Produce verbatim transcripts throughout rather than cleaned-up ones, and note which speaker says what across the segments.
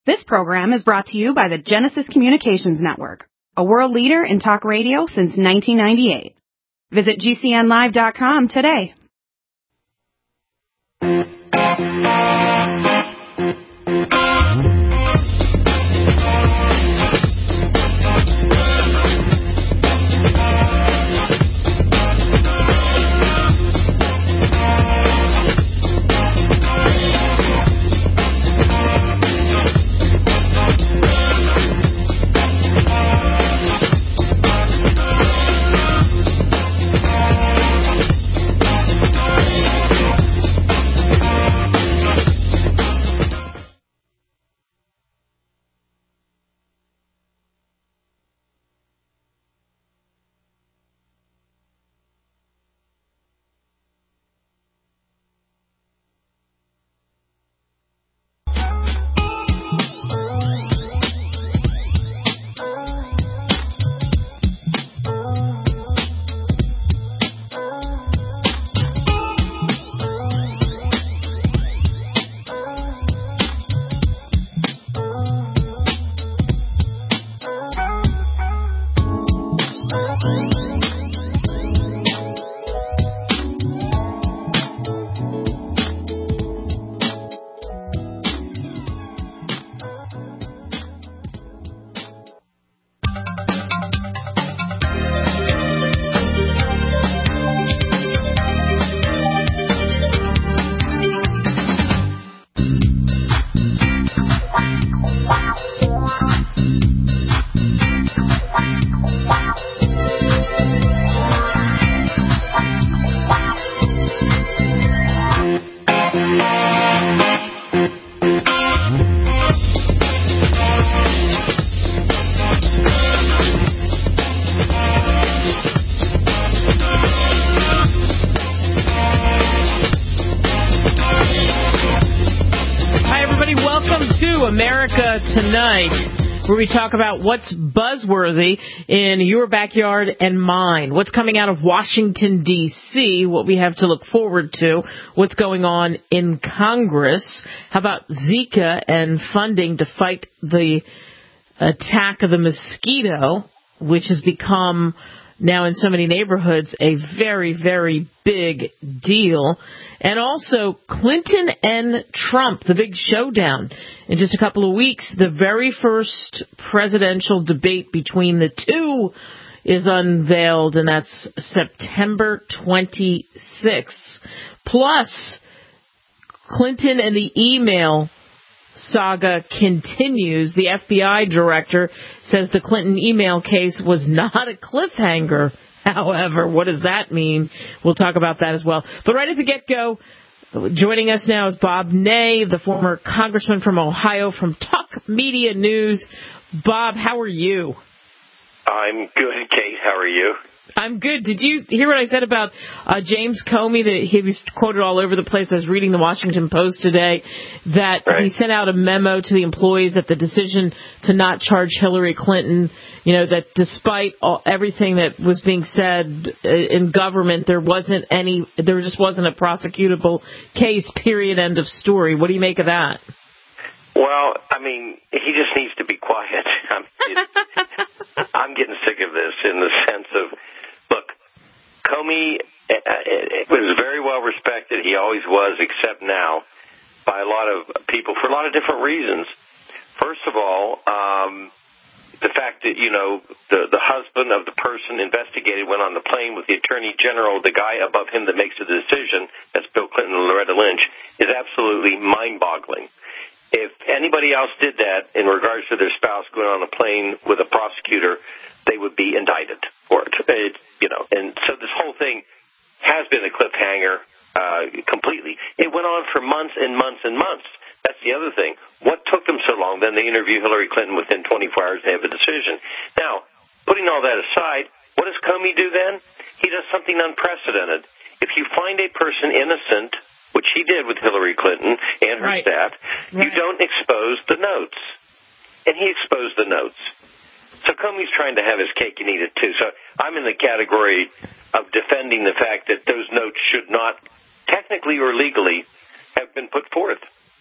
Speaker 1: This program is brought to you by the Genesis Communications Network, a world leader in talk radio since nineteen ninety-eight. Visit G C N live dot com today.
Speaker 2: America Tonight, where we talk about what's buzzworthy in your backyard and mine, what's coming out of Washington, D C, what we have to look forward to, what's going on in Congress, how about Zika and funding to fight the attack of the mosquito, which has become now in so many neighborhoods a very, very big deal. And also Clinton and Trump, the big showdown. In just a couple of weeks, the very first presidential debate between the two is unveiled, and that's September twenty-sixth. Plus, Clinton and the email saga continues. The F B I director says the Clinton email case was not a cliffhanger. However, what does that mean? We'll talk about that as well. But right at the get-go, joining us now is Bob Ney, the former congressman from Ohio from Talk Media News. Bob, how are you?
Speaker 3: I'm good, Kate. How are you?
Speaker 2: I'm good. Did you hear what I said about uh, James Comey? That he was quoted all over the place. I was reading the Washington Post today that right. he sent out a memo to the employees that the decision to not charge Hillary Clinton, you know, that despite all, everything that was being said in government, there wasn't any, there just wasn't a prosecutable case, period, end of story. What do you make of that?
Speaker 3: Well, I mean, he just needs to be quiet. I'm, I'm getting sick of this in the sense of, look, Comey uh, was very well respected. He always was, except now, by a lot of people for a lot of different reasons. First of all, um, the fact that, you know, the, the husband of the person investigated went on the plane with the attorney general, the guy above him that makes the decision, that's Bill Clinton and Loretta Lynch, is absolutely mind-boggling. If anybody else did that in regards to their spouse going on a plane with a prosecutor, they would be indicted for it. it you know, and so this whole thing has been a cliffhanger uh, completely. It went on for months and months and months. That's the other thing. What took them so long? Then they interview Hillary Clinton within twenty-four hours and they have a decision. Now, putting all that aside, what does Comey do then? He does something unprecedented. If you find a person innocent, which he did with Hillary Clinton and her
Speaker 2: right.
Speaker 3: staff, right. you don't expose the notes. And he exposed the notes. So Comey's trying to have his cake and eat it, too. So I'm in the category of defending the fact that those notes should not, technically or legally, have been put forth.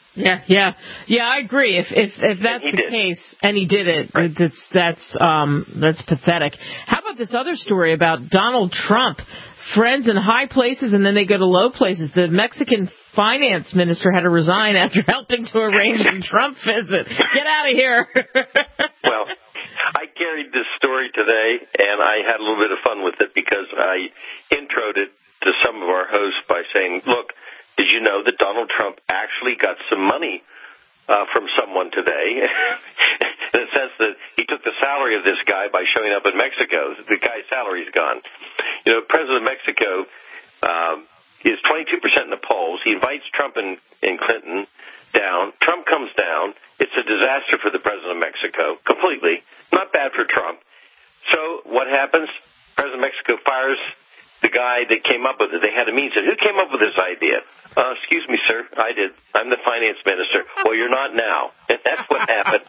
Speaker 2: Yeah, yeah, yeah. I agree. If if if that's the
Speaker 3: did.
Speaker 2: case, and he did it,
Speaker 3: Right.
Speaker 2: that's that's um that's pathetic. How about this other story about Donald Trump? Friends in high places, and then they go to low places. The Mexican finance minister had to resign after helping to arrange the Trump visit. Get out of here.
Speaker 3: Well, I carried this story today, and I had a little bit of fun with it because I introed it to some of our hosts by saying, look, did you know that Donald Trump actually got some money uh, from someone today? In the sense that he took the salary of this guy by showing up in Mexico. The guy's salary's gone. You know, President of Mexico um, is twenty-two percent in the polls. He invites Trump and, and Clinton down. Trump comes down. It's a disaster for the president of Mexico, completely. Not bad for Trump. So what happens? President of Mexico fires the guy that came up with it. They had a meeting. Said, who came up with this idea? Uh, excuse me, sir. I did. I'm the finance minister. Well, you're not now. And that's what happened.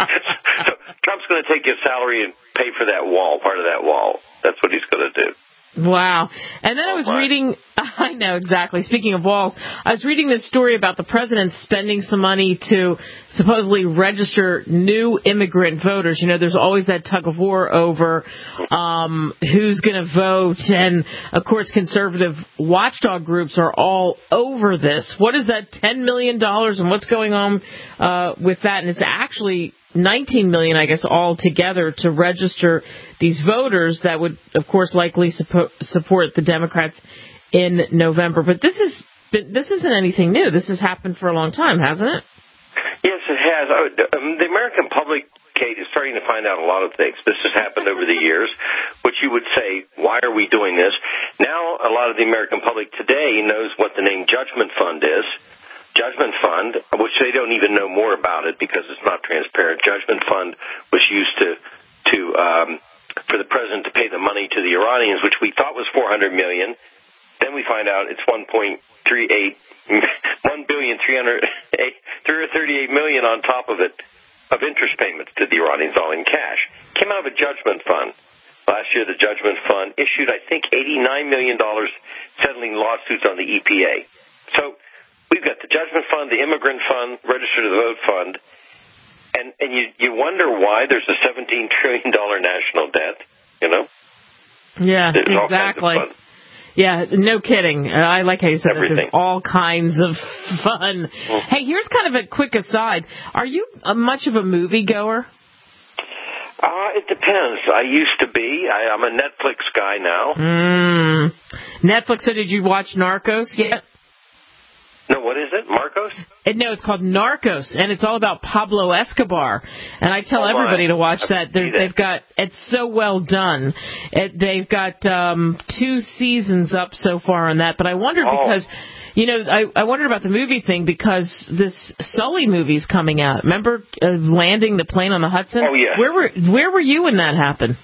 Speaker 3: So Trump's going to take his salary and pay for that wall, part of that wall. That's what he's going to do.
Speaker 2: Wow. And then
Speaker 3: oh,
Speaker 2: I was
Speaker 3: my.
Speaker 2: reading, I know exactly, speaking of walls, I was reading this story about the president spending some money to supposedly register new immigrant voters. You know, there's always that tug of war over um, who's going to vote. And, of course, conservative watchdog groups are all over this. What is that, ten million dollars, and what's going on uh, with that? And it's actually nineteen million dollars, I guess, altogether to register these voters that would, of course, likely support, support the Democrats in November. But this is this isn't anything new. This has happened for a long time, hasn't it?
Speaker 3: Yes, it has. Um, the American public, Kate, is starting to find out a lot of things. This has happened over the years, which you would say, why are we doing this? Now, a lot of the American public today knows what the name Judgment Fund is. Judgment Fund, which they don't even know more about it because it's not transparent. Judgment Fund was used to to um, for the president to pay the money to the Iranians, which we thought was four hundred million dollars. Then we find out it's one point three eight, one billion three hundred thirty-eight million on top of it of interest payments to the Iranians, all in cash. Came out of a Judgment Fund. Last year, the Judgment Fund issued, I think, eighty-nine million dollars settling lawsuits on the E P A. So we've got the Judgment Fund, the Immigrant Fund, Register to Vote Fund, and and you you wonder why there's a seventeen trillion dollars national debt, you know?
Speaker 2: Yeah,
Speaker 3: there's
Speaker 2: exactly. Yeah, no kidding. Uh, I like how you said that. There's all kinds of fun. Mm. Hey, here's kind of a quick aside. Are you a, much of a movie goer?
Speaker 3: Uh, it depends. I used to be. I, I'm a Netflix guy now.
Speaker 2: Mm. Netflix, so did you watch Narcos yet?
Speaker 3: No, what is it? Marcos?
Speaker 2: It, no, it's called Narcos, and it's all about Pablo Escobar. And I tell
Speaker 3: oh
Speaker 2: everybody to watch
Speaker 3: I
Speaker 2: that. They've got it's so well done. It, they've got um, two seasons up so far on that. But I wondered
Speaker 3: oh.
Speaker 2: because, you know, I, I wondered about the movie thing because this Sully movie's coming out. Remember uh, landing the plane on the Hudson?
Speaker 3: Oh yeah.
Speaker 2: Where were Where were you when that happened?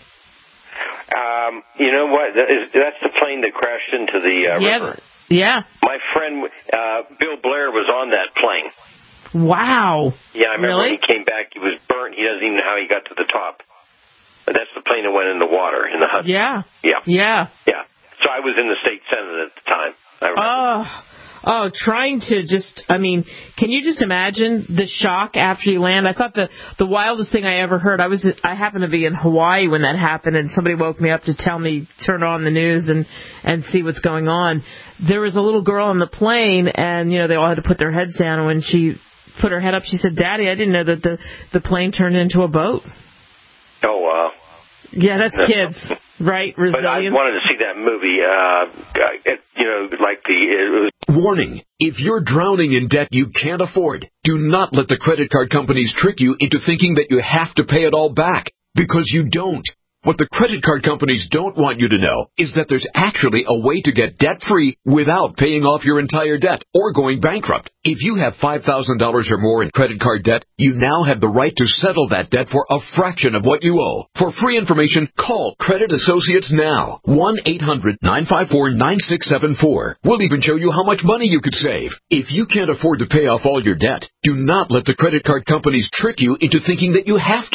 Speaker 3: Um, you know what? That is, that's the plane that crashed into the uh,
Speaker 2: yeah,
Speaker 3: river.
Speaker 2: Yeah.
Speaker 3: My friend uh, Bill Blair was on that plane.
Speaker 2: Wow.
Speaker 3: Yeah, I remember
Speaker 2: really?
Speaker 3: when he came back, he was burnt. He doesn't even know how he got to the top. But that's the plane that went in the water in the Hudson.
Speaker 2: Yeah.
Speaker 3: Yeah.
Speaker 2: Yeah.
Speaker 3: Yeah. So I was in the state senate at the time. I remember.
Speaker 2: Oh. Oh, trying to just, I mean, can you just imagine the shock after you land? I thought the, the wildest thing I ever heard, I was, I happened to be in Hawaii when that happened, and somebody woke me up to tell me, turn on the news and, and see what's going on. There was a little girl on the plane, and, you know, they all had to put their heads down, and when she put her head up, she said, Daddy, I didn't know that the, the plane turned into a boat.
Speaker 3: Oh, wow.
Speaker 2: Yeah, that's kids, right? Resilience.
Speaker 3: But I wanted to see that movie, uh, it, you know, like the... It was
Speaker 4: Warning, if you're drowning in debt you can't afford, do not let the credit card companies trick you into thinking that you have to pay it all back, because you don't. What the credit card companies don't want you to know is that there's actually a way to get debt-free without paying off your entire debt or going bankrupt. If you have five thousand dollars or more in credit card debt, you now have the right to settle that debt for a fraction of what you owe. For free information, call Credit Associates now. one eight hundred nine five four nine six seven four. We'll even show you how much money you could save. If you can't afford to pay off all your debt, do not let the credit card companies trick you into thinking that you have to.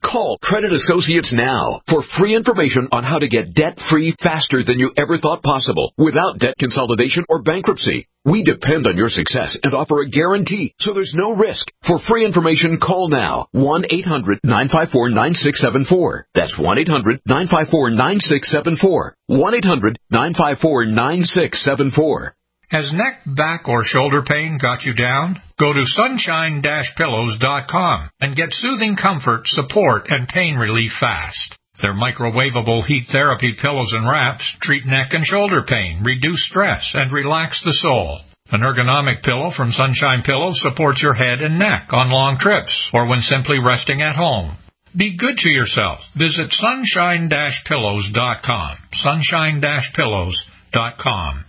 Speaker 4: Call Credit Associates now for free information on how to get debt-free faster than you ever thought possible without debt consolidation or bankruptcy. We depend on your success and offer a guarantee, so there's no risk. For free information, call now. one eight hundred nine five four nine six seven four. That's one eight hundred nine five four nine six seven four. one eight hundred nine five four nine six seven four.
Speaker 5: Has neck, back, or shoulder pain got you down? Go to sunshine dash pillows dot com and get soothing comfort, support, and pain relief fast. Their microwavable heat therapy pillows and wraps treat neck and shoulder pain, reduce stress, and relax the soul. An ergonomic pillow from Sunshine Pillows supports your head and neck on long trips or when simply resting at home. Be good to yourself. Visit sunshine dash pillows dot com. sunshine dash pillows dot com.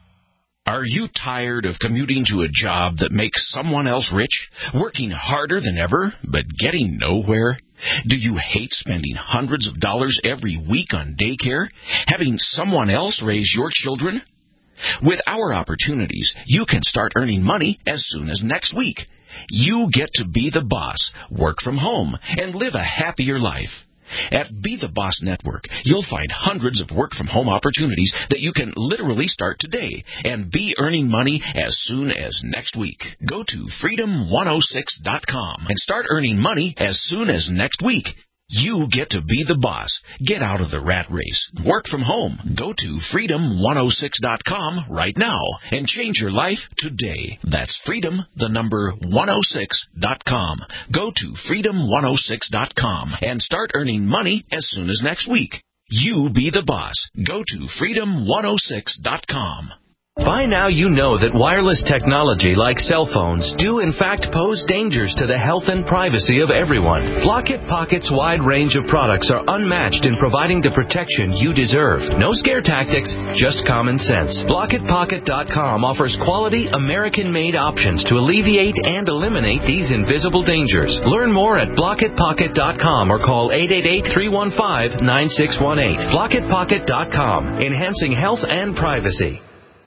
Speaker 6: Are you tired of commuting to a job that makes someone else rich, working harder than ever, but getting nowhere? Do you hate spending hundreds of dollars every week on daycare, having someone else raise your children? With our opportunities, you can start earning money as soon as next week. You get to be the boss, work from home, and live a happier life. At Be the Boss Network, you'll find hundreds of work-from-home opportunities that you can literally start today and be earning money as soon as next week. Go to freedom one oh six dot com and start earning money as soon as next week. You get to be the boss. Get out of the rat race. Work from home. Go to freedom one oh six dot com right now and change your life today. That's freedom, the number one oh six dot com. Go to freedom one oh six dot com and start earning money as soon as next week. You be the boss. Go to freedom one oh six dot com.
Speaker 7: By now you know that wireless technology like cell phones do in fact pose dangers to the health and privacy of everyone. Blockit Pocket's wide range of products are unmatched in providing the protection you deserve. No scare tactics, just common sense. Blockit Pocket dot com offers quality American-made options to alleviate and eliminate these invisible dangers. Learn more at Blockit Pocket dot com or call eight eight eight, three one five, nine six one eight. Blockit Pocket dot com, enhancing health and privacy.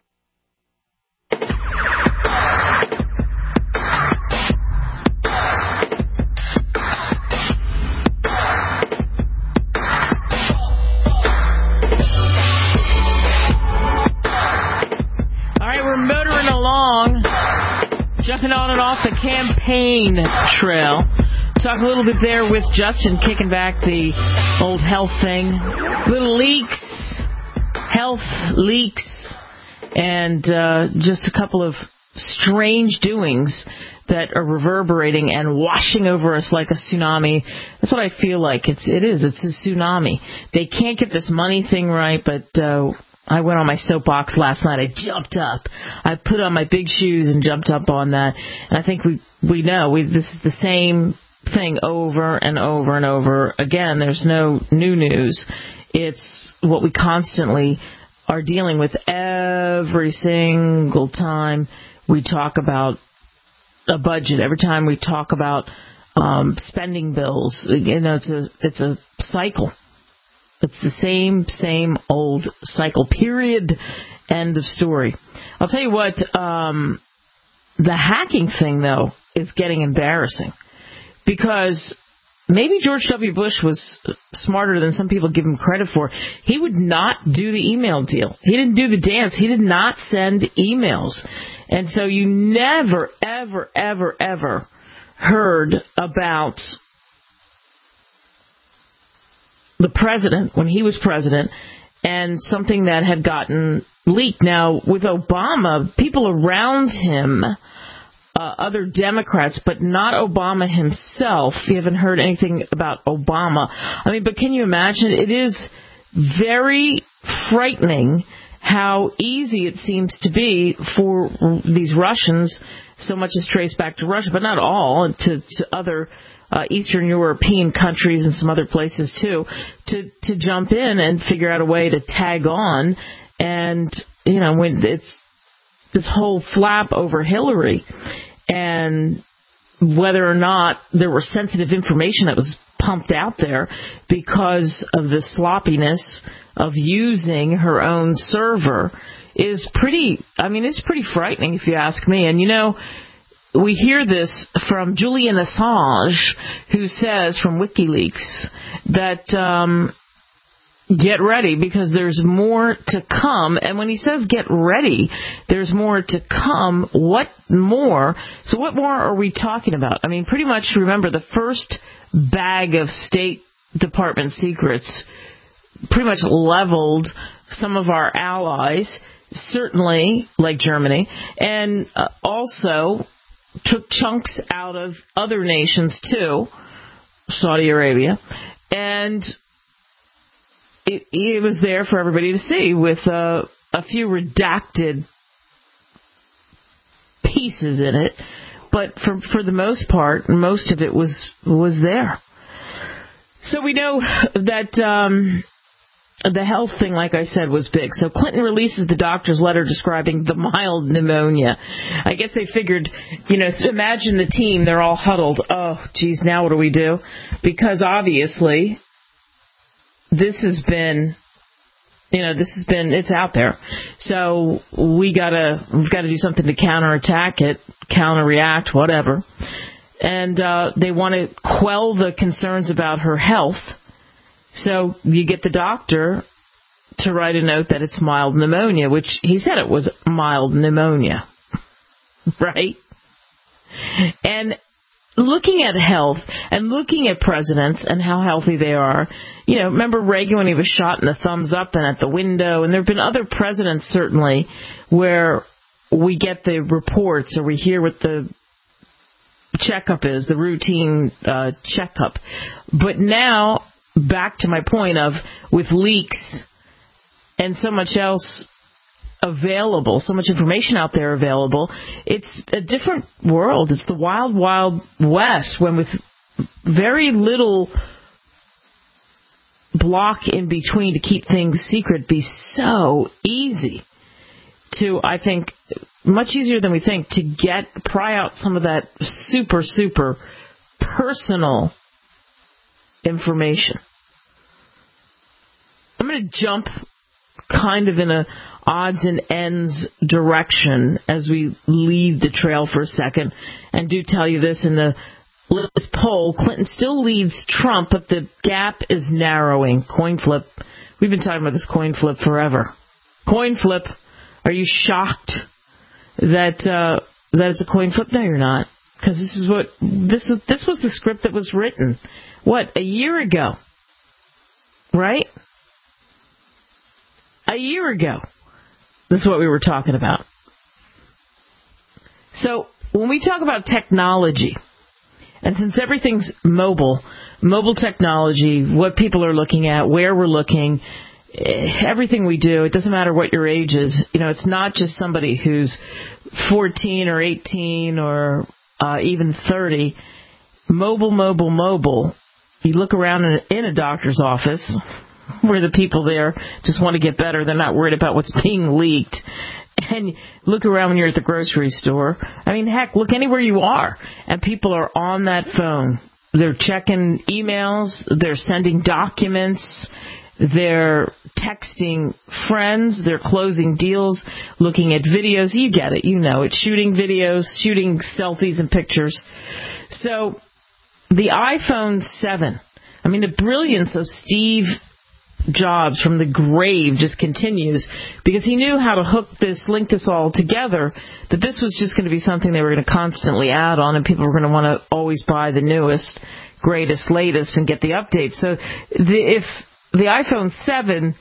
Speaker 2: Jumping on and off the campaign trail. Talk a little bit there with Justin, kicking back the old health thing. Little leaks, health leaks, and uh, just a couple of strange doings that are reverberating and washing over us like a tsunami. That's what I feel like. It's, it is. It's a tsunami. They can't get this money thing right, but... Uh, I went on my soapbox last night. I jumped up. I put on my big shoes and jumped up on that. And I think we we know we this is the same thing over and over and over again. There's no new news. It's what we constantly are dealing with every single time we talk about a budget. Every time we talk about um, spending bills. You know, it's a it's a cycle. It's the same, same old cycle, period, end of story. I'll tell you what, um, the hacking thing, though, is getting embarrassing. Because maybe George W. Bush was smarter than some people give him credit for. He would not do the email deal. He didn't do the dance. He did not send emails. And so you never, ever, ever, ever heard about... the president, when he was president, and something that had gotten leaked. Now, with Obama, people around him, uh, other Democrats, but not Obama himself, you haven't heard anything about Obama. I mean, but can you imagine? It is very frightening how easy it seems to be for these Russians, so much is traced back to Russia, but not all, to, to other Uh, Eastern European countries and some other places too, to to jump in and figure out a way to tag on. And you know, when it's this whole flap over Hillary and whether or not there was sensitive information that was pumped out there because of the sloppiness of using her own server is pretty, I mean, it's pretty frightening if you ask me. And you know, we hear this from Julian Assange, who says from WikiLeaks that um, get ready because there's more to come. And when he says get ready, there's more to come. What more? So what more are we talking about? I mean, pretty much, remember, the first bag of State Department secrets pretty much leveled some of our allies, certainly like Germany, and uh, also took chunks out of other nations too, Saudi Arabia, and it, it was there for everybody to see with uh, a few redacted pieces in it, but for for the most part, most of it was was there. So we know that um, the health thing, like I said, was big. So Clinton releases the doctor's letter describing the mild pneumonia. I guess they figured, you know, imagine the team, they're all huddled. Oh, geez, now what do we do? Because obviously this has been, you know, this has been, it's out there. So we gotta, we've got to do something to counterattack it, counter-react, whatever. And uh, they want to quell the concerns about her health. So you get the doctor to write a note that it's mild pneumonia, which he said it was mild pneumonia, right? And looking at health and looking at presidents and how healthy they are, you know, remember Reagan when he was shot in the thumbs up and at the window, and there have been other presidents certainly where we get the reports or we hear what the checkup is, the routine uh, checkup. But now, back to my point of with leaks and so much else available, so much information out there available, it's a different world. It's the wild, wild west when with very little block in between to keep things secret be so easy to, I think, much easier than we think to get, pry out some of that super, super personal information. I'm going to jump kind of in a odds and ends direction as we leave the trail for a second and do tell you this in the latest poll. Clinton still leads Trump, but the gap is narrowing. Coin flip. We've been talking about this coin flip forever. Coin flip. Are you shocked that uh, that it's a coin flip? No, you're not, because this is what this was. This was the script that was written. What, a year ago, right? A year ago. This is what we were talking about. So when we talk about technology, and since everything's mobile, mobile technology, what people are looking at, where we're looking, everything we do, it doesn't matter what your age is. You know, it's not just somebody who's fourteen or eighteen or uh, even thirty. Mobile, mobile, mobile. You look around in a, in a doctor's office where the people there just want to get better. They're not worried about what's being leaked. And look around when you're at the grocery store. I mean, heck, look anywhere you are, and people are on that phone. They're checking emails. They're sending documents. They're texting friends, they're closing deals, looking at videos. You get it, you know it. Shooting videos, shooting selfies and pictures. So the iPhone seven, I mean, the brilliance of Steve Jobs from the grave just continues, because he knew how to hook this, link this all together, that this was just going to be something they were going to constantly add on, and people were going to want to always buy the newest, greatest, latest, and get the updates. So the, if the iPhone seven,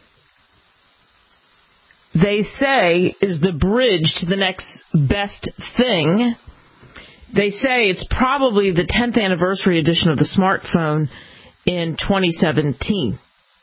Speaker 2: they say, is the bridge to the next best thing. They say it's probably the tenth anniversary edition of the smartphone in twenty seventeen.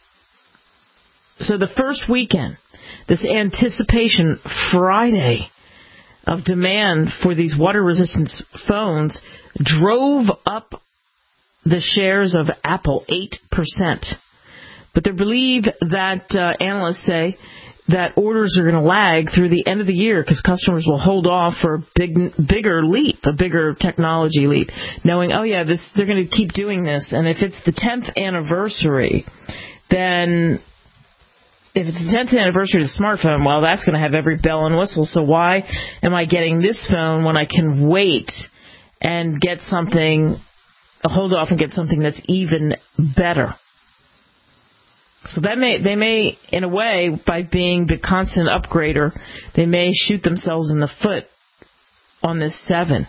Speaker 2: So the first weekend, this anticipation Friday of demand for these water-resistant phones drove up the shares of Apple eight percent. But they believe that uh, analysts say that orders are going to lag through the end of the year because customers will hold off for a big, bigger leap, a bigger technology leap, knowing, oh, yeah, this they're going to keep doing this. And if it's the tenth anniversary, then if it's the tenth anniversary of the smartphone, well, that's going to have every bell and whistle. So why am I getting this phone when I can wait and get something, hold off and get something that's even better? So that may, they may, in a way, by being the constant upgrader, they may shoot themselves in the foot on this seven.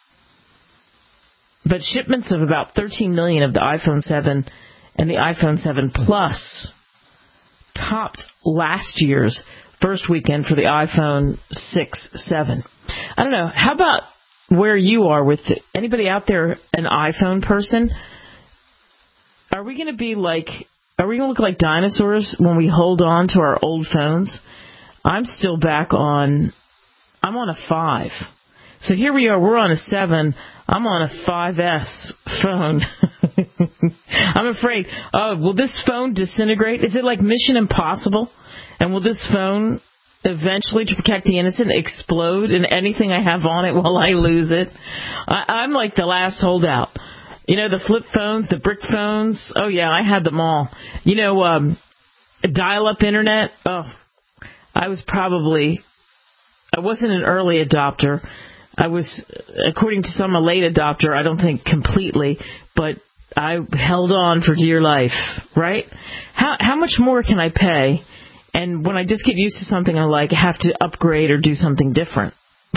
Speaker 2: But shipments of about thirteen million of the iPhone seven and the iPhone seven Plus topped last year's first weekend for the iPhone six, seven. I don't know. How about where you are with it? Anybody out there an iPhone person? Are we going to be like... Are we going to look like dinosaurs when we hold on to our old phones? I'm still back on, I'm on a five. So here we are, we're on a seven. I'm on a five S phone. I'm afraid, oh, will this phone disintegrate? Is it like Mission Impossible? And will this phone eventually, to protect the innocent, explode in anything I have on it while I lose it? I, I'm like the last holdout. You know, the flip phones, the brick phones. Oh, yeah, I had them all. You know, um, dial-up internet. Oh, I was probably, I wasn't an early adopter. I was, according to some, a late adopter. I don't think completely, but I held on for dear life, right? How how much more can I pay? And when I just get used to something, I like have to upgrade or do something different.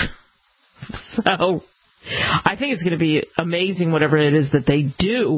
Speaker 2: So I think it's going to be amazing, whatever it is that they do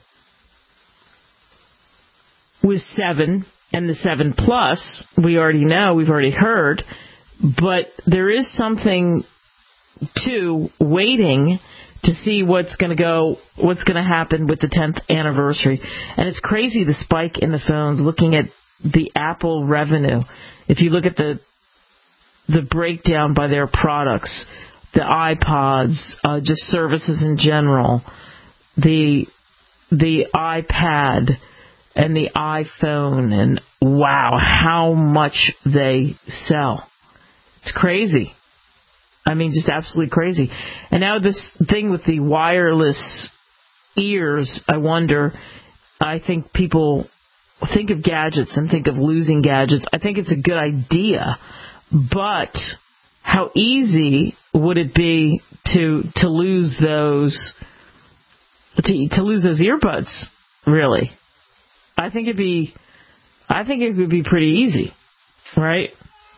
Speaker 2: with seven and the seven Plus. We already know, we've already heard, but there is something to waiting to see what's going to go, what's going to happen with the tenth anniversary. And it's crazy, the spike in the phones, looking at the Apple revenue. If you look at the the breakdown by their products, the iPods, uh, just services in general, the the iPad and the iPhone, and wow, how much they sell. It's crazy. I mean, just absolutely crazy. And now this thing with the wireless ears, I wonder, I think people think of gadgets and think of losing gadgets. I think it's a good idea, but how easy would it be to to lose those to, to lose those earbuds? Really, I think it'd be I think it would be pretty easy, right?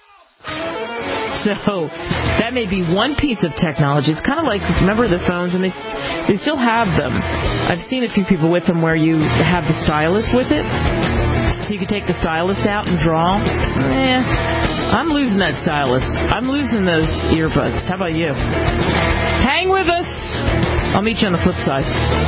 Speaker 2: So that may be one piece of technology. It's kind of like, remember the phones, and they they still have them. I've seen a few people with them where you have the stylus with it, so you can take the stylus out and draw. Eh, I'm losing that stylus. I'm losing those earbuds. How about you? Hang with us. I'll meet you on the flip side.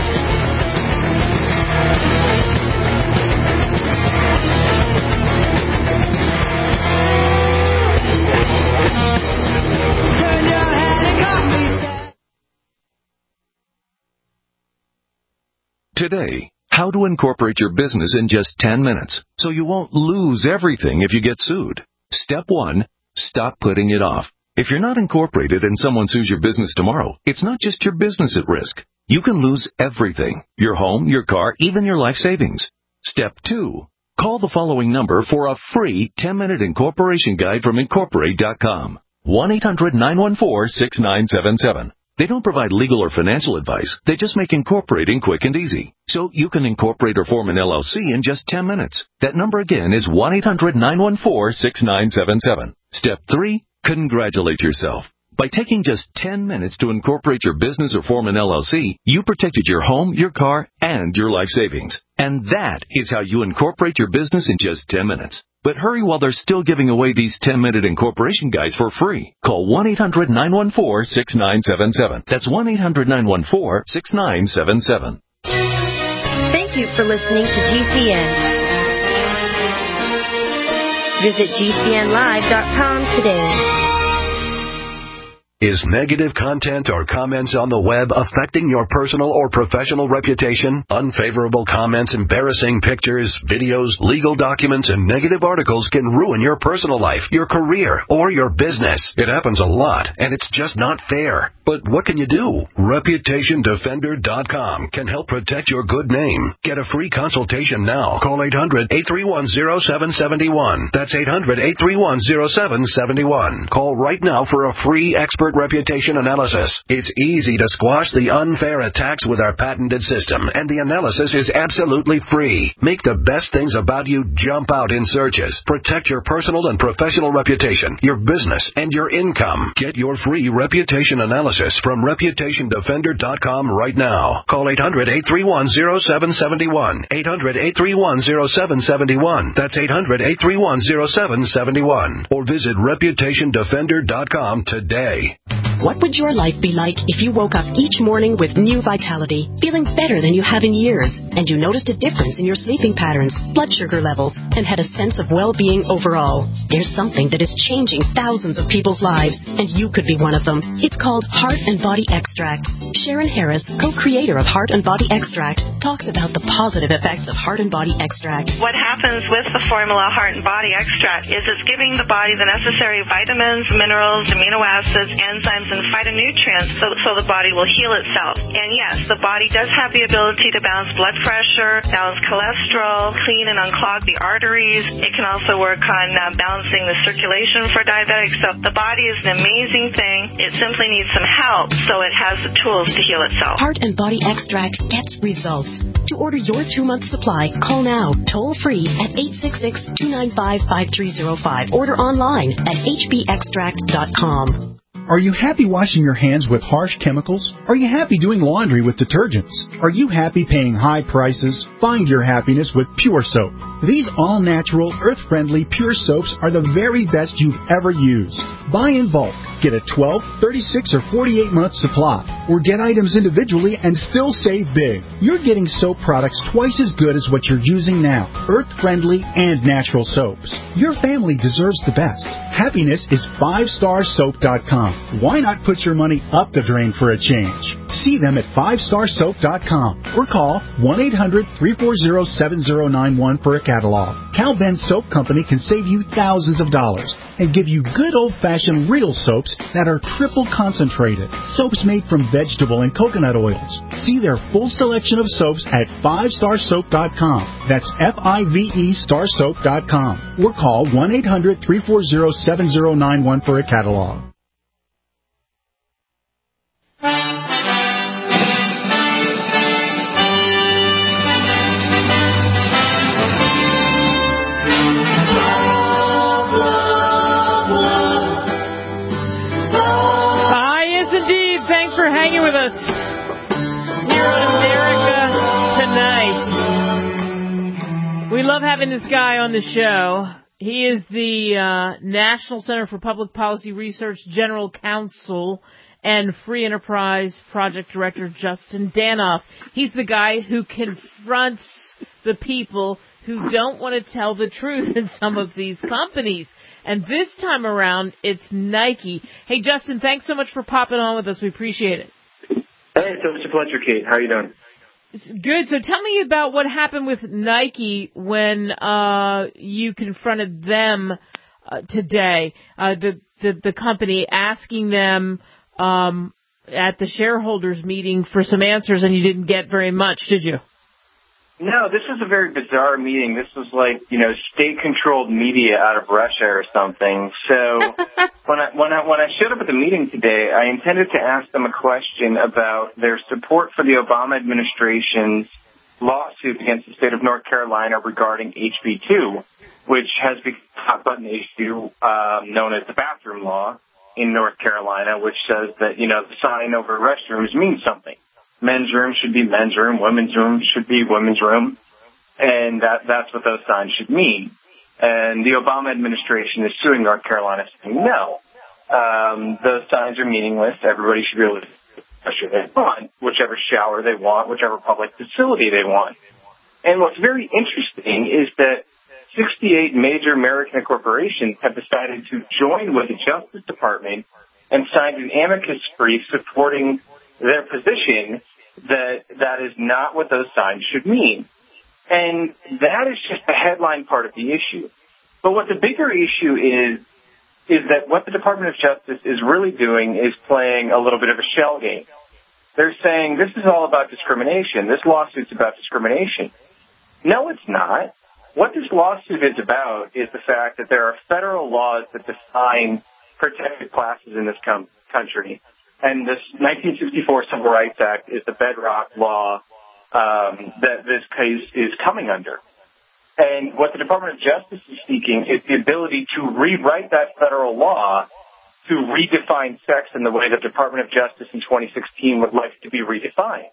Speaker 8: Today, how to incorporate your business in just ten minutes so you won't lose everything if you get sued. Step one, stop putting it off. If you're not incorporated and someone sues your business tomorrow, it's not just your business at risk. You can lose everything: your home, your car, even your life savings. Step two, call the following number for a free ten-minute incorporation guide from Incorporate dot com. one eight hundred nine one four six nine seven seven. They don't provide legal or financial advice. They just make incorporating quick and easy. So you can incorporate or form an L L C in just ten minutes. That number again is one eight hundred nine one four six nine seven seven. Step three, congratulate yourself. By taking just ten minutes to incorporate your business or form an L L C, you protected your home, your car, and your life savings. And that is how you incorporate your business in just ten minutes. But hurry while they're still giving away these ten-minute incorporation guides for free. Call one eight hundred nine one four six nine seven seven. That's one eight hundred nine one four six nine seven seven.
Speaker 9: Thank you for listening to G C N. Visit G C N live dot com today.
Speaker 10: Is negative content or comments on the web affecting your personal or professional reputation? Unfavorable comments, embarrassing pictures, videos, legal documents, and negative articles can ruin your personal life, your career, or your business. It happens a lot, and it's just not fair. But what can you do? Reputation Defender dot com can help protect your good name. Get a free consultation now. Call eight hundred, eight three one, zero seven seven one. That's eight hundred, eight three one, zero seven seven one. Call right now for a free expert reputation analysis. It's easy to squash the unfair attacks with our patented system, and the analysis is absolutely free. Make the best things about you jump out in searches. Protect your personal and professional reputation, your business, and your income. Get your free reputation analysis from Reputation Defender dot com right now. Call eight hundred, eight three one, zero seven seven one. eight hundred, eight three one, zero seven seven one. That's eight hundred, eight three one, zero seven seven one. Or visit Reputation Defender dot com today.
Speaker 11: What would your life be like if you woke up each morning with new vitality, feeling better than you have in years, and you noticed a difference in your sleeping patterns, blood sugar levels, and had a sense of well-being overall? There's something that is changing thousands of people's lives, and you could be one of them. It's called Heart and Body Extract. Sharon Harris, co-creator of Heart and Body Extract, talks about the positive effects of Heart and Body Extract.
Speaker 12: What happens with the formula Heart and Body Extract is it's giving the body the necessary vitamins, minerals, amino acids, enzymes, and phytonutrients so, so the body will heal itself. And yes, the body does have the ability to balance blood pressure, balance cholesterol, clean and unclog the arteries. It can also work on uh, balancing the circulation for diabetics. So the body is an amazing thing. It simply needs some help so it has the tools to heal itself.
Speaker 11: Heart and Body Extract gets results. To order your two-month supply, call now, toll-free at eight six six, two nine five, five three zero five. Order online at h b extract dot com.
Speaker 13: Are you happy washing your hands with harsh chemicals? Are you happy doing laundry with detergents? Are you happy paying high prices? Find your happiness with Pure Soap. These all-natural, earth-friendly Pure Soaps are the very best you've ever used. Buy in bulk. Get a twelve, thirty-six, or forty-eight month supply. Or get items individually and still save big. You're getting soap products twice as good as what you're using now. Earth-friendly and natural soaps. Your family deserves the best. Happiness is five star soap dot com. Why not put your money up the drain for a change? See them at five star soap dot com or call one eight hundred, three four zero, seven zero nine one for a catalog. Cal Ben Soap Company can save you thousands of dollars and give you good old-fashioned real soaps that are triple concentrated. Soaps made from vegetable and coconut oils. See their full selection of soaps at five star soap dot com. That's F I V E star soap dot com. Or call one eight hundred, three four zero, seven zero nine one for a catalog.
Speaker 2: For hanging with us here on America Tonight. We love having this guy on the show. He is the uh, National Center for Public Policy Research General Counsel and Free Enterprise Project Director Justin Danhof. He's the guy who confronts the people who don't want to tell the truth in some of these companies. And this time around, it's Nike. Hey, Justin, thanks so much for popping on with us. We appreciate it.
Speaker 14: Hey, it's such a pleasure, Kate. How are you doing?
Speaker 2: It's good. So tell me about what happened with Nike when uh, you confronted them uh, today, uh, the, the, the company, asking them um, at the shareholders meeting for some answers, and you didn't get very much, did you?
Speaker 14: No, this was a very bizarre meeting. This was like, you know, state-controlled media out of Russia or something. So when I when I when I showed up at the meeting today, I intended to ask them a question about their support for the Obama administration's lawsuit against the state of North Carolina regarding H B two, which has become a hot-button issue um, known as the bathroom law in North Carolina, which says that, you know, the sign over restrooms means something. Men's room should be men's room, women's room should be women's room, and that, that's what those signs should mean. And the Obama administration is suing North Carolina saying, no, um, those signs are meaningless. Everybody should be able to do they want, whichever shower they want, whichever public facility they want. And what's very interesting is that sixty-eight major American corporations have decided to join with the Justice Department and signed an amicus brief supporting their position that that is not what those signs should mean. And that is just the headline part of the issue. But what the bigger issue is, is that what the Department of Justice is really doing is playing a little bit of a shell game. They're saying this is all about discrimination. This lawsuit's about discrimination. No, it's not. What this lawsuit is about is the fact that there are federal laws that define protected classes in this com- country. And this nineteen sixty-four Civil Rights Act is the bedrock law um, that this case is coming under. And what the Department of Justice is seeking is the ability to rewrite that federal law to redefine sex in the way the Department of Justice in twenty sixteen would like to be redefined.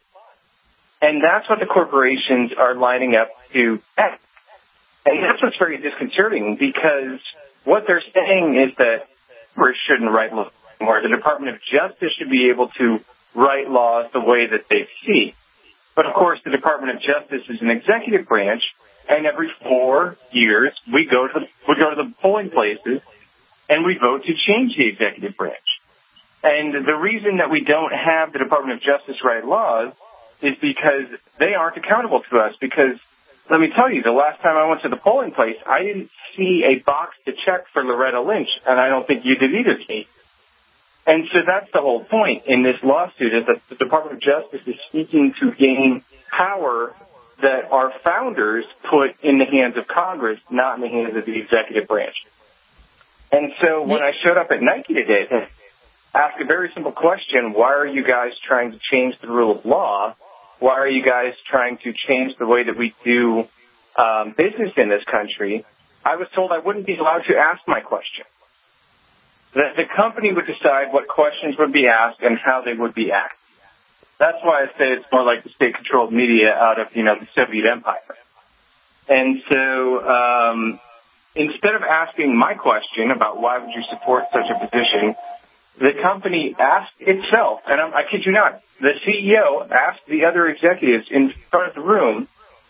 Speaker 14: And that's what the corporations are lining up to act. And that's what's very disconcerting, because what they're saying is that Congress shouldn't write laws anymore. The Department of Justice should be able to write laws the way that they see. But, of course, the Department of Justice is an executive branch, and every four years we go to the, we go to the polling places and we vote to change the executive branch. And the reason that we don't have the Department of Justice write laws is because they aren't accountable to us. Because let me tell you, the last time I went to the polling place, I didn't see a box to check for Loretta Lynch, and I don't think you did either, Kate. And so that's the whole point in this lawsuit, is that the Department of Justice is seeking to gain power that our founders put in the hands of Congress, not in the hands of the executive branch. And so when I showed up at Nike today to ask a very simple question, why are you guys trying to change the rule of law? Why are you guys trying to change the way that we do um, business in this country? I was told I wouldn't be allowed to ask my question. That the company would decide what questions would be asked and how they would be asked. That's why I say it's more like the state-controlled media out of, you know, the Soviet Empire. And so um, instead of asking my question about why would you support such a position, the company asked itself, and I'm, I kid you not, the C E O asked the other executives in front of the room,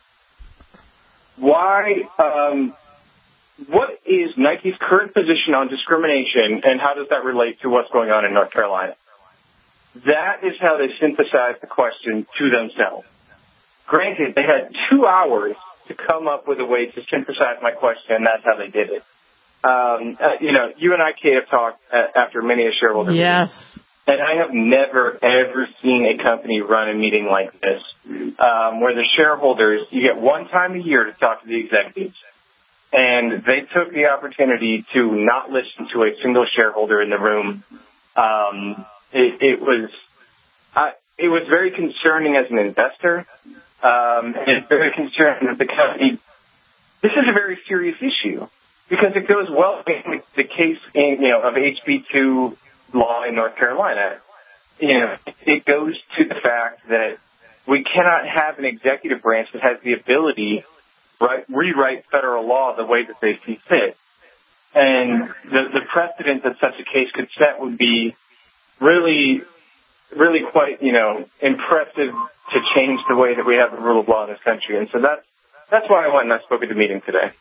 Speaker 14: why, um, what is Nike's current position on discrimination, and how does that relate to what's going on in North Carolina? That is how they synthesized the question to themselves. Granted, they had two hours to come up with a way to synthesize my question, and that's how they did it. Um, uh, you know, you and I, Kate, have talked uh, after many a shareholder meeting.
Speaker 2: Yes.
Speaker 14: And I have never, ever seen a company run a meeting like this, um, where the shareholders, you get one time a year to talk to the executives. And they took the opportunity to not listen to a single shareholder in the room. Um, it, it was, uh, it was very concerning as an investor. Um, and it's very concerning that the company, this is a very serious issue. Because it goes well in the case in, you know, of H B two law in North Carolina. You know, it goes to the fact that we cannot have an executive branch that has the ability to right, rewrite federal law the way that they see fit. And the, the precedent that such a case could set would be really, really quite, you know, impressive to change the way that we have the rule of law in this country. And so that's, that's why I went and I spoke at the meeting today.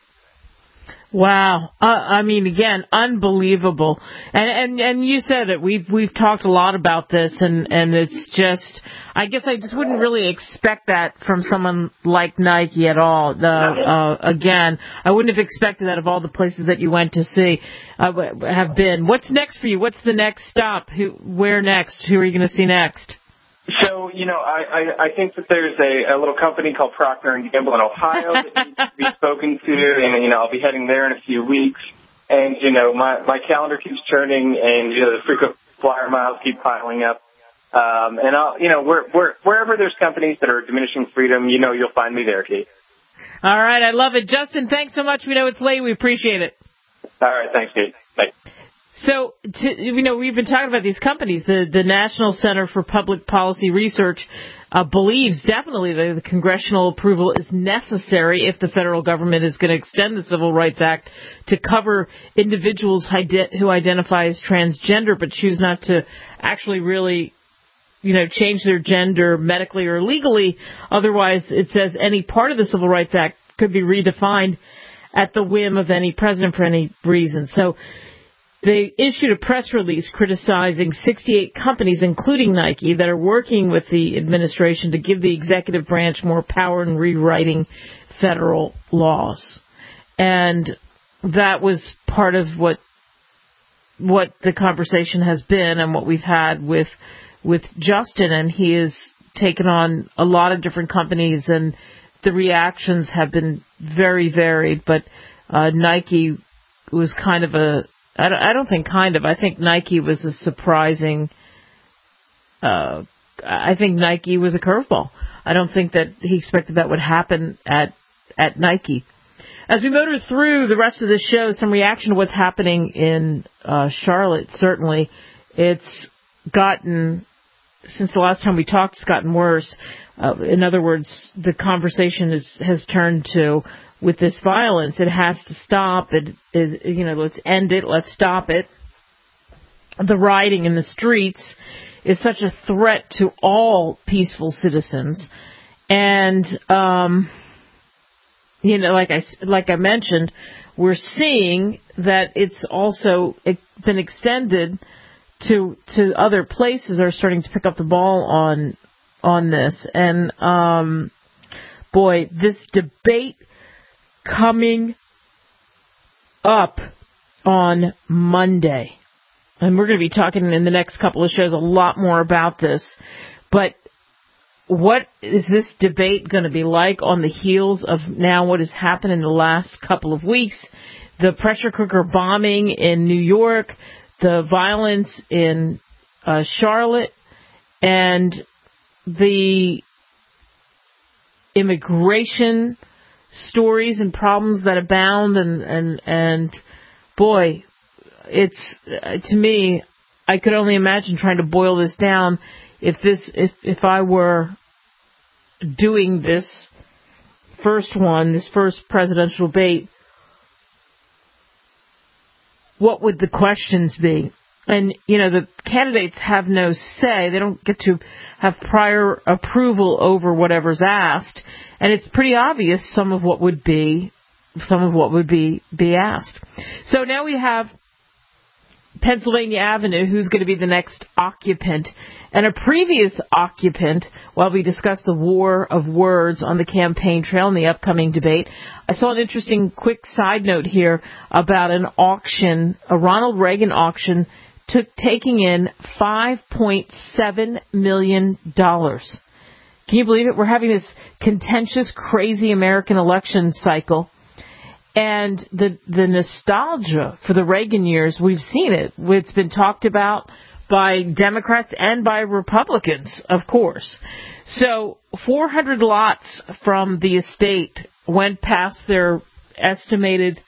Speaker 2: Wow. Uh, I mean, again, unbelievable. And, and, and you said it. We've, we've talked a lot about this, and, and it's just, I guess I just wouldn't really expect that from someone like Nike at all. The, uh, again, I wouldn't have expected that of all the places that you went to see, uh, have been. What's next for you? What's the next stop? Who, where next? Who are you going to see next?
Speaker 14: So, you know, I, I, I think that there's a, a little company called Procter and Gamble in Ohio that needs to be spoken to, and, you know, I'll be heading there in a few weeks. And, you know, my, my calendar keeps turning, and, you know, the frequent flyer miles keep piling up. Um, and, I'll, you know, where, where, wherever there's companies that are diminishing freedom, you know, you'll find me there, Kate.
Speaker 2: All right. I love it. Justin, thanks so much. We know it's late. We appreciate it.
Speaker 14: All right. Thanks, Kate. Bye.
Speaker 2: So, to, you know, we've been talking about these companies. The, the National Center for Public Policy Research uh, believes definitely that the congressional approval is necessary if the federal government is going to extend the Civil Rights Act to cover individuals who identify as transgender but choose not to actually really, you know, change their gender medically or legally. Otherwise, it says any part of the Civil Rights Act could be redefined at the whim of any president for any reason. So, they issued a press release criticizing sixty-eight companies, including Nike, that are working with the administration to give the executive branch more power in rewriting federal laws. And that was part of what what the conversation has been and what we've had with with Justin, and he has taken on a lot of different companies, and the reactions have been very varied. But uh, Nike was kind of a, I don't, I don't think kind of, I think Nike was a surprising, uh, I think Nike was a curveball. I don't think that he expected that would happen at at Nike. As we motor through the rest of the show, some reaction to what's happening in uh, Charlotte, certainly. It's gotten, since the last time we talked, it's gotten worse. Uh, in other words, the conversation is, has turned to, with this violence, it has to stop. It, it, you know, let's end it. Let's stop it. The rioting in the streets is such a threat to all peaceful citizens. And, um... You know, like I, like I mentioned, we're seeing that it's also been extended to to other places are starting to pick up the ball on on this. And, um, boy, this debate coming up on Monday. And we're going to be talking in the next couple of shows a lot more about this. But what is this debate going to be like on the heels of now what has happened in the last couple of weeks? The pressure cooker bombing in New York, the violence in uh, Charlotte, and the immigration stories and problems that abound. And, and, and boy, it's, uh, to me, I could only imagine trying to boil this down. If this, if, if I were doing this first one, this first presidential debate, what would the questions be? And, you know, the candidates have no say. They don't get to have prior approval over whatever's asked. And it's pretty obvious some of what would be, some of what would be, be asked. So now we have Pennsylvania Avenue, who's going to be the next occupant, and a previous occupant, while we discuss the war of words on the campaign trail in the upcoming debate. I saw an interesting quick side note here about an auction, a Ronald Reagan auction, took taking in five point seven million dollars. Can you believe it? We're having this contentious, crazy American election cycle. And the the nostalgia for the Reagan years, we've seen it. It's been talked about by Democrats and by Republicans, of course. So four hundred lots from the estate went past their estimated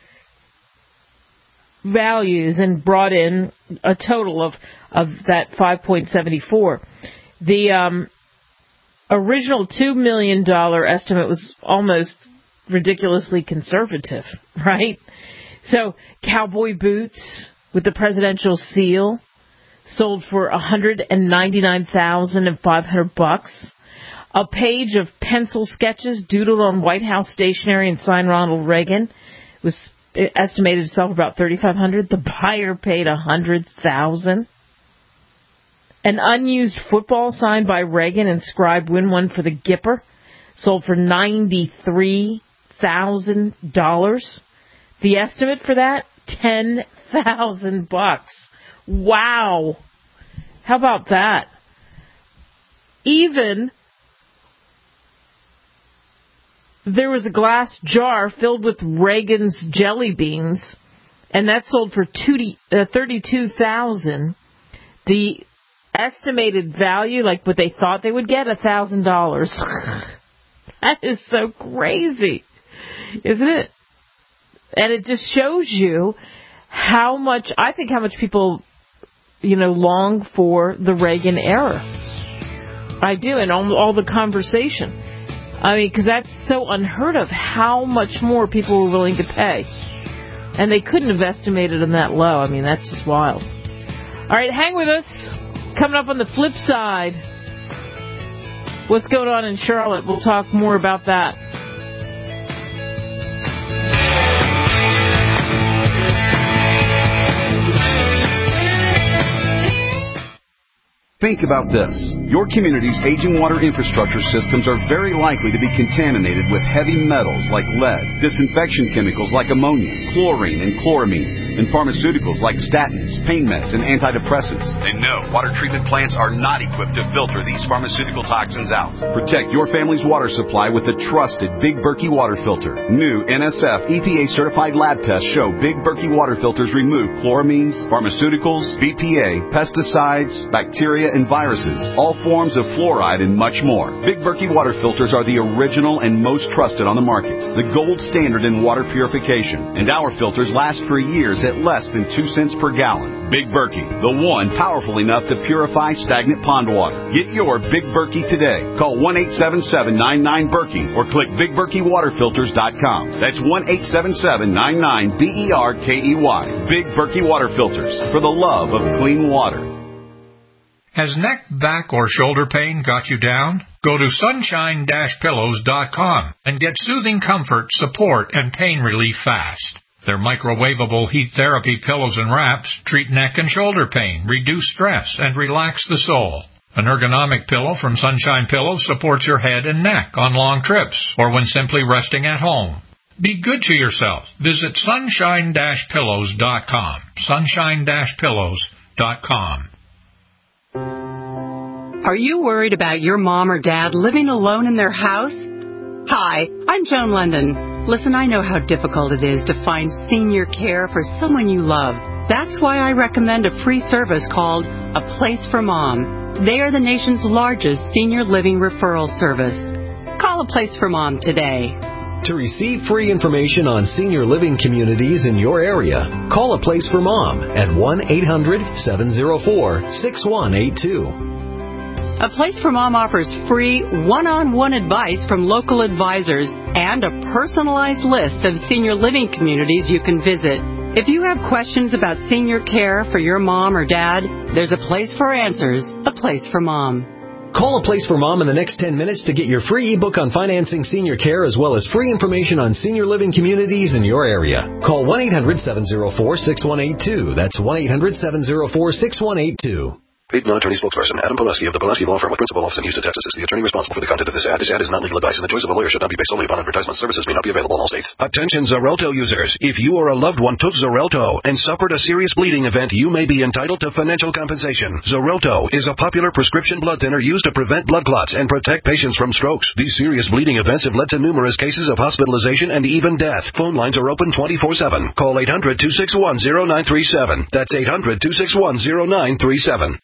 Speaker 2: values and brought in a total of, of that five point seven four. The um, original two million dollars estimate was almost ridiculously conservative, right? So cowboy boots with the presidential seal sold for one hundred ninety-nine thousand five hundred bucks. A page of pencil sketches doodled on White House stationery and signed Ronald Reagan was estimated to sell for about thirty-five hundred dollars. The buyer paid one hundred thousand dollars. An unused football signed by Reagan inscribed "Win One for the Gipper" sold for ninety-three thousand dollars. The estimate for that, ten thousand bucks. Wow. How about that? Even there was a glass jar filled with Reagan's jelly beans, and that sold for thirty-two thousand dollars. The estimated value, like what they thought they would get, one thousand dollars. That is so crazy, isn't it? And it just shows you how much, I think how much people, you know, long for the Reagan era. I do, and all, all the conversation. I mean, because that's so unheard of, how much more people were willing to pay. And they couldn't have estimated them that low. I mean, that's just wild. All right, hang with us. Coming up on the flip side, what's going on in Charlotte? We'll talk more about that.
Speaker 15: Think about this. Your community's aging water infrastructure systems are very likely to be contaminated with heavy metals like lead, disinfection chemicals like ammonia, chlorine and chloramines, and pharmaceuticals like statins, pain meds, and antidepressants. And no, water treatment plants are not equipped to filter these pharmaceutical toxins out. Protect your family's water supply with the trusted Big Berkey water filter. New N S F E P A-certified lab tests show Big Berkey water filters remove chloramines, pharmaceuticals, B P A, pesticides, bacteria, and viruses, all forms of fluoride, and much more. Big Berkey water filters are the original and most trusted on the market, the gold standard in water purification, and our filters last for years at less than two cents per gallon. Big Berkey, the one powerful enough to purify stagnant pond water. Get your Big Berkey today. Call one eight seven seven, nine nine, Berkey or click big berkey water filters dot com. That's one eight seven seven, nine nine, B E R K E Y. Big Berkey water filters, for the love of clean water.
Speaker 5: Has neck, back, or shoulder pain got you down? Go to sunshine dash pillows dot com and get soothing comfort, support, and pain relief fast. Their microwavable heat therapy pillows and wraps treat neck and shoulder pain, reduce stress, and relax the soul. An ergonomic pillow from Sunshine Pillows supports your head and neck on long trips or when simply resting at home. Be good to yourself. Visit sunshine dash pillows dot com. sunshine dash pillows dot com.
Speaker 16: Are you worried about your mom or dad living alone in their house? Hi, I'm Joan London. Listen, I know how difficult it is to find senior care for someone you love. That's why I recommend a free service called A Place for Mom. They are the nation's largest senior living referral service. Call A Place for Mom today.
Speaker 7: To receive free information on senior living communities in your area, call A Place for Mom at one eight hundred, seven oh four, six one eight two.
Speaker 16: A Place for Mom offers free one-on-one advice from local advisors and a personalized list of senior living communities you can visit. If you have questions about senior care for your mom or dad, there's a place for answers, A Place for Mom.
Speaker 7: Call A Place for Mom in the next ten minutes to get your free ebook on financing senior care as well as free information on senior living communities in your area. Call one eight hundred, seven oh four, six one eight two. That's one eight hundred, seven oh four, six one eight two.
Speaker 10: Paid non-attorney spokesperson Adam Poleski of the Poleski Law Firm with principal office in Houston, Texas is the attorney responsible for the content of this ad. This ad is not legal advice, and the choice of a lawyer should not be based solely upon advertisement. Services may not be available in all states. Attention Xarelto users. If you or a loved one took Xarelto and suffered a serious bleeding event, you may be entitled to financial compensation. Xarelto is a popular prescription blood thinner used to prevent blood clots and protect patients from strokes. These serious bleeding events have led to numerous cases of hospitalization and even death. Phone lines are open twenty-four seven. Call eight hundred, two six one, oh nine three seven. That's eight hundred, two six one, oh nine three seven.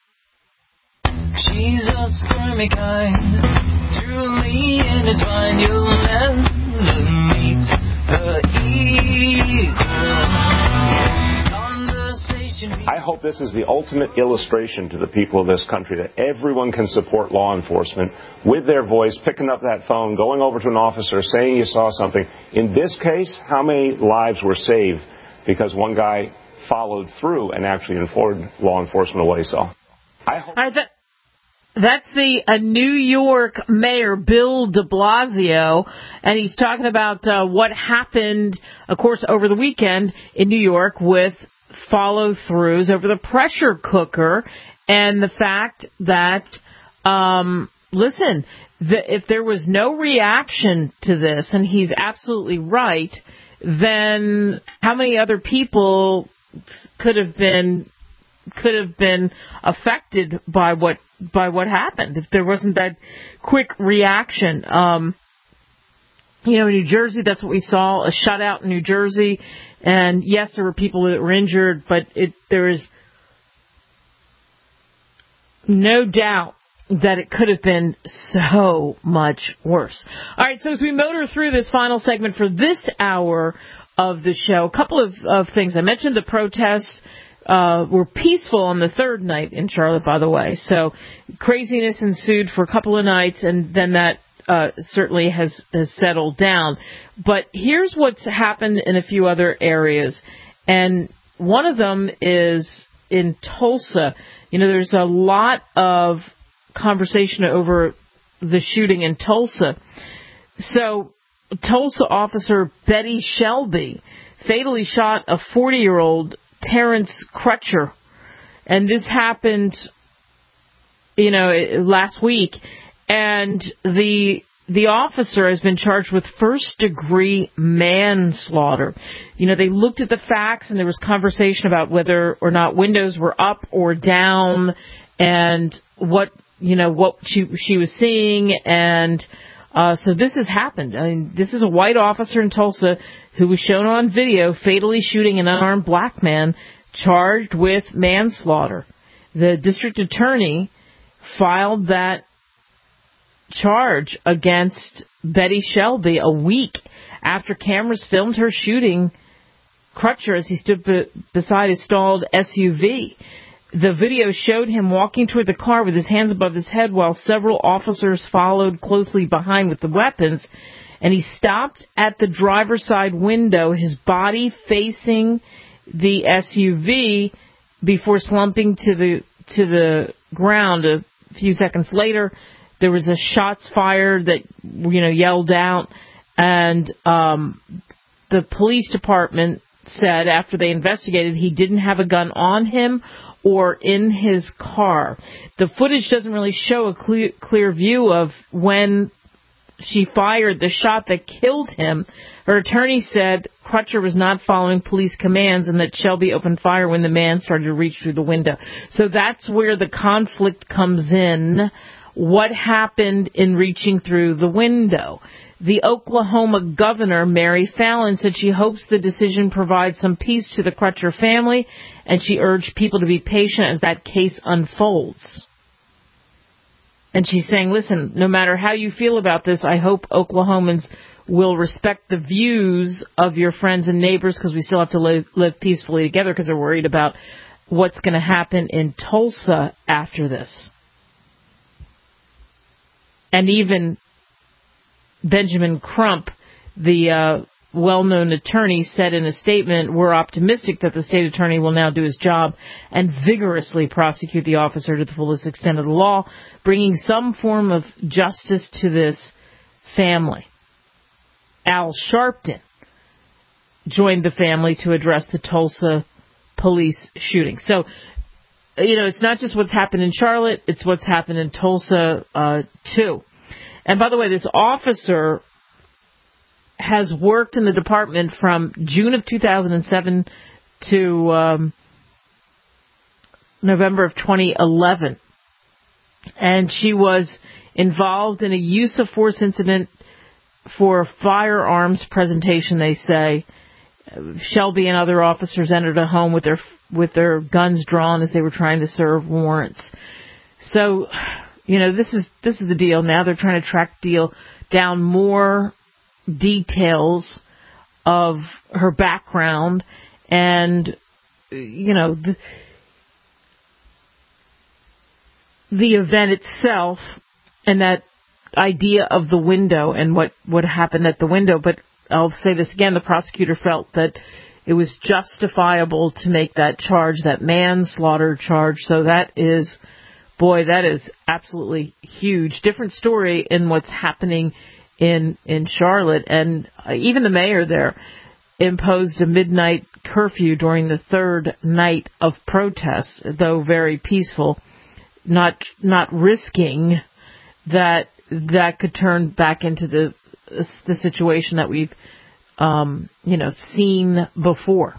Speaker 17: Jesus, me kind, truly intertwined, you'll never meet her equal.
Speaker 18: I hope this is the ultimate illustration to the people of this country that everyone can support law enforcement with their voice, picking up that phone, going over to an officer, saying you saw something. In this case, how many lives were saved because one guy followed through and actually informed law enforcement away? So I hope.
Speaker 2: All right, that- That's the uh, New York Mayor Bill de Blasio, and he's talking about uh, what happened, of course, over the weekend in New York with follow-throughs over the pressure cooker and the fact that, um, listen, the, if there was no reaction to this, and he's absolutely right, then how many other people could have been could have been affected by what by what happened if there wasn't that quick reaction. Um, you know, in New Jersey, that's what we saw, a shutout in New Jersey. And yes, there were people that were injured, but it, there is no doubt that it could have been so much worse. All right, so as we motor through this final segment for this hour of the show, a couple of, of things. I mentioned the protests Uh, were peaceful on the third night in Charlotte, by the way. So craziness ensued for a couple of nights, and then that uh, certainly has, has settled down. But here's what's happened in a few other areas, and one of them is in Tulsa. You know, there's a lot of conversation over the shooting in Tulsa. So Tulsa officer Betty Shelby fatally shot a forty-year-old Terrence Crutcher, and this happened you know, last week, and the the officer has been charged with first-degree manslaughter. You know, they looked at the facts, and there was conversation about whether or not windows were up or down, and what, you know, what she she was seeing, and uh, so this has happened. I mean, this is a white officer in Tulsa who was shown on video fatally shooting an unarmed black man, charged with manslaughter. The district attorney filed that charge against Betty Shelby a week after cameras filmed her shooting Crutcher as he stood be- beside his stalled S U V. The video showed him walking toward the car with his hands above his head while several officers followed closely behind with the weapons, and he stopped at the driver's side window, his body facing the S U V, before slumping to the to the ground. A few seconds later, there was a shots fired that, you know, yelled out, and um, the police department said after they investigated he didn't have a gun on him or in his car. The footage doesn't really show a clear, clear view of when she fired the shot that killed him. Her attorney said Crutcher was not following police commands and that Shelby opened fire when the man started to reach through the window. So that's where the conflict comes in. What happened in reaching through the window? The Oklahoma governor, Mary Fallin, said she hopes the decision provides some peace to the Crutcher family, and she urged people to be patient as that case unfolds. And she's saying, listen, no matter how you feel about this, I hope Oklahomans will respect the views of your friends and neighbors, because we still have to live, live peacefully together, because they're worried about what's going to happen in Tulsa after this. And even Benjamin Crump, the uh, well-known attorney, said in a statement, we're optimistic that the state attorney will now do his job and vigorously prosecute the officer to the fullest extent of the law, bringing some form of justice to this family. Al Sharpton joined the family to address the Tulsa police shooting. So, you know, it's not just what's happened in Charlotte, it's what's happened in Tulsa, uh, too. And by the way, this officer has worked in the department from June of two thousand seven to um, November of twenty eleven. And she was involved in a use of force incident for a firearms presentation, they say. Shelby and other officers entered a home with their with their guns drawn as they were trying to serve warrants. So, you know, this is this is the deal. Now they're trying to track deal down more details of her background, and you know, the, the event itself, and that idea of the window and what what happened at the window. But I'll say this again, the prosecutor felt that it was justifiable to make that charge, that manslaughter charge. So that is, boy, that is absolutely huge. Different story in what's happening in in Charlotte. And uh, even the mayor there imposed a midnight curfew during the third night of protests, though very peaceful, not not risking that that could turn back into the the situation that we've, um, you know, seen before.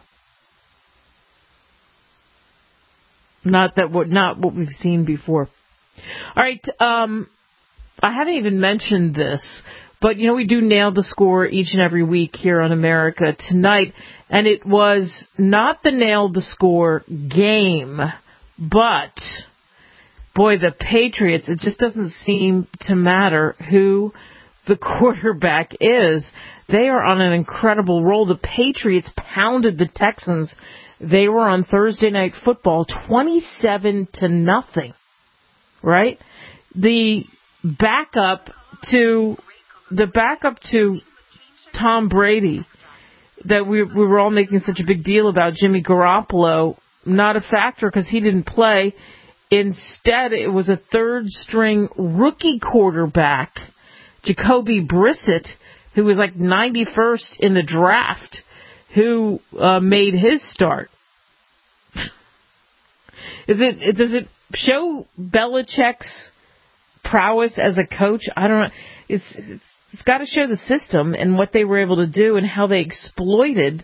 Speaker 2: Not that what not what we've seen before. All right, um, I haven't even mentioned this, but you know we do nail the score each and every week here on America Tonight, and it was not the nail the score game, but boy, the Patriots. It just doesn't seem to matter who the quarterback is. They are on an incredible roll. The Patriots pounded the Texans. They were on Thursday Night Football twenty-seven to nothing. Right? The backup to the backup to Tom Brady that we we were all making such a big deal about, Jimmy Garoppolo, not a factor because he didn't play. Instead, it was a third string rookie quarterback, Jacoby Brissett, who was like ninety-first in the draft, who uh, made his start. Is it? Does it? show Belichick's prowess as a coach. I don't know. It's it's got to show the system and what they were able to do and how they exploited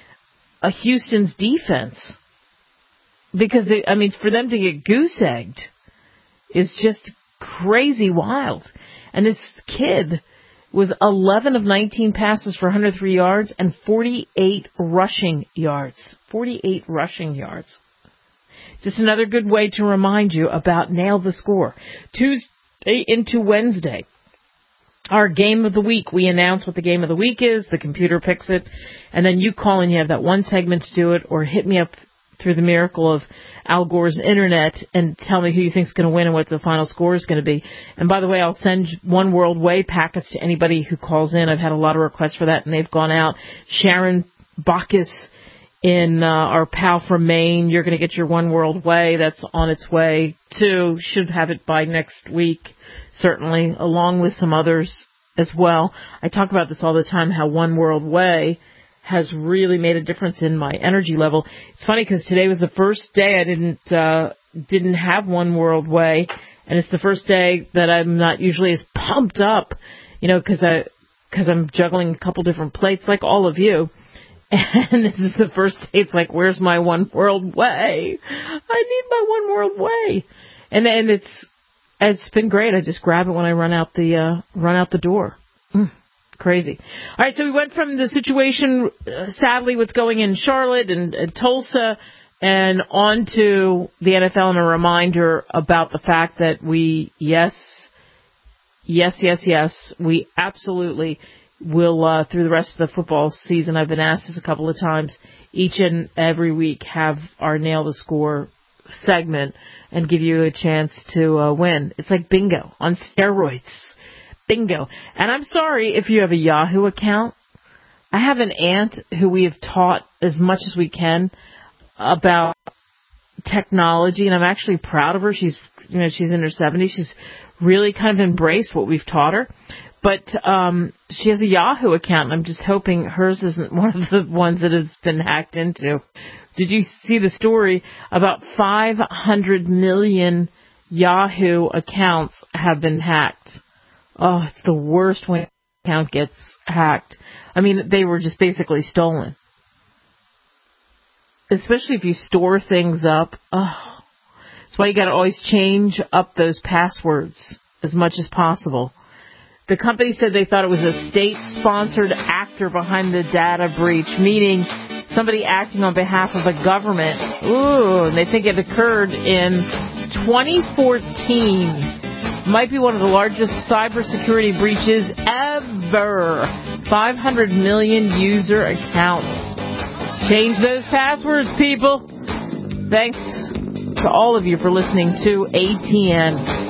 Speaker 2: a Houston's defense. Because they, I mean, for them to get goose egged is just crazy wild. And this kid was eleven of nineteen passes for one hundred three yards and forty-eight rushing yards. forty-eight rushing yards. Just another good way to remind you about Nail the Score. Tuesday into Wednesday, our game of the week. We announce what the game of the week is. The computer picks it. And then you call and you have that one segment to do it, or hit me up through the miracle of Al Gore's internet and tell me who you think is going to win and what the final score is going to be. And by the way, I'll send One World Way packets to anybody who calls in. I've had a lot of requests for that, and they've gone out. Sharon Bacchus in uh, our pal from Maine, you're going to get your One World Way. That's on its way, too. Should have it by next week, certainly, along with some others as well. I talk about this all the time, how One World Way has really made a difference in my energy level. It's funny because today was the first day I didn't uh, didn't have One World Way, and it's the first day that I'm not usually as pumped up, you know, because I because I'm juggling a couple different plates like all of you. And this is the first day it's like, where's my One World Way? I need my One World Way. And and it's it's been great. I just grab it when I run out the uh, run out the door. Mm, crazy. All right, so we went from the situation, uh, sadly, what's going in Charlotte and, and Tulsa, and on to the N F L, and a reminder about the fact that we, yes, yes, yes, yes, we absolutely will, uh, through the rest of the football season, I've been asked this a couple of times, each and every week have our Nail the Score segment and give you a chance to uh, win. It's like bingo on steroids. Bingo. And I'm sorry if you have a Yahoo account. I have an aunt who we have taught as much as we can about technology, and I'm actually proud of her. She's, you know, she's in her seventies. She's really kind of embraced what we've taught her. But um, she has a Yahoo account, and I'm just hoping hers isn't one of the ones that has been hacked into. Did you see the story? About five hundred million Yahoo accounts have been hacked. Oh, it's the worst when an account gets hacked. I mean, they were just basically stolen. Especially if you store things up. Oh, that's why you got to always change up those passwords as much as possible. The company said they thought it was a state-sponsored actor behind the data breach, meaning somebody acting on behalf of a government. Ooh, and they think it occurred in twenty fourteen. Might be one of the largest cybersecurity breaches ever. five hundred million user accounts. Change those passwords, people. Thanks to all of you for listening to A T N.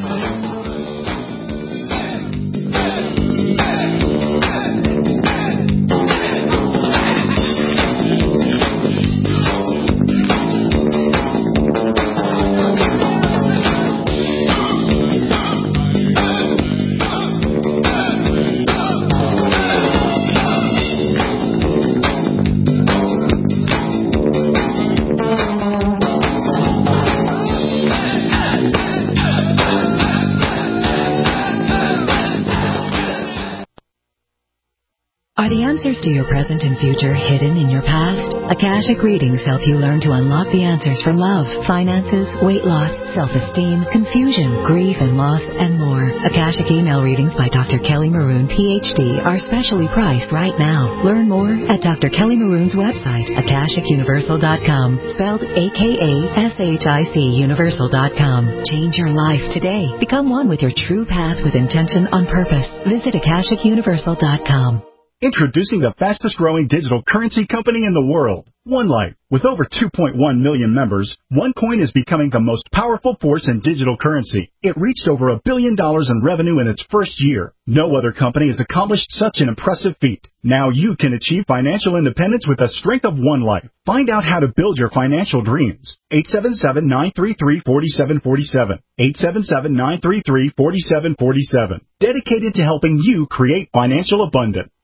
Speaker 19: Are the answers to your present and future hidden in your past? Akashic readings help you learn to unlock the answers for love, finances, weight loss, self-esteem, confusion, grief and loss, and more. Akashic email readings by Doctor Kelly Maroon, P H D, are specially priced right now. Learn more at Doctor Kelly Maroon's website, akashic universal dot com, spelled A K A S H I C universal dot com. Change your life today. Become one with your true path with intention on purpose. Visit akashic universal dot com.
Speaker 13: Introducing the fastest growing digital currency company in the world, OneLife. With over two point one million members, OneCoin is becoming the most powerful force in digital currency. It reached over a billion dollars in revenue in its first year. No other company has accomplished such an impressive feat. Now you can achieve financial independence with the strength of OneLife. Find out how to build your financial dreams. eight seven seven, nine three three, four seven four seven. eight seven seven, nine three three, four seven four seven. Dedicated to helping you create financial abundance.